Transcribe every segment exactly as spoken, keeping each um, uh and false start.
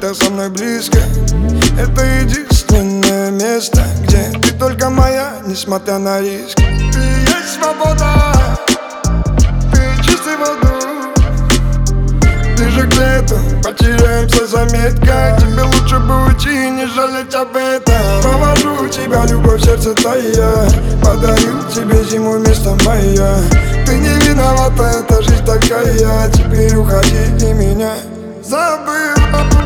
ты со мной близко. Это единственное место, где ты только моя, несмотря на риск. Ты есть свобода, ты чистый воздух. Ближе к лету потеряемся, заметка. Тебе лучше бы уйти, не жалеть об этом. Провожу тебя, любовь, сердце тая. Подарю тебе зиму вместо мая. Ты не виновата, эта жизнь такая. Теперь уходи и меня забыл.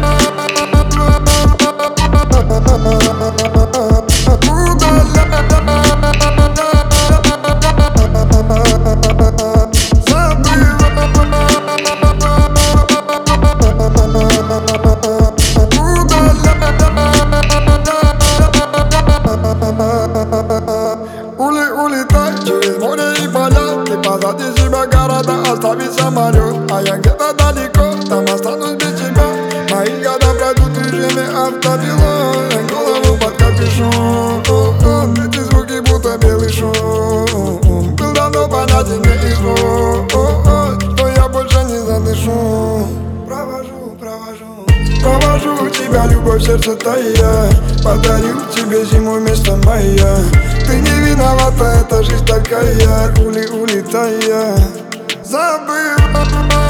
Улетай через море и поля. Ты позади себя города, остави самолет. А я где-то далеко, там останусь без тебя. Мои года пройдут в режиме автопилот. Голову под капюшон. Эти звуки будто белый шум. Был давно понятен мне и звук, что я больше не задышу. Провожу, провожу Провожу тебя, любовь, сердце тая. Подарю тебе зиму вместо мая. Ты не виновата, эта жизнь такая. Ули, улетая, забыл.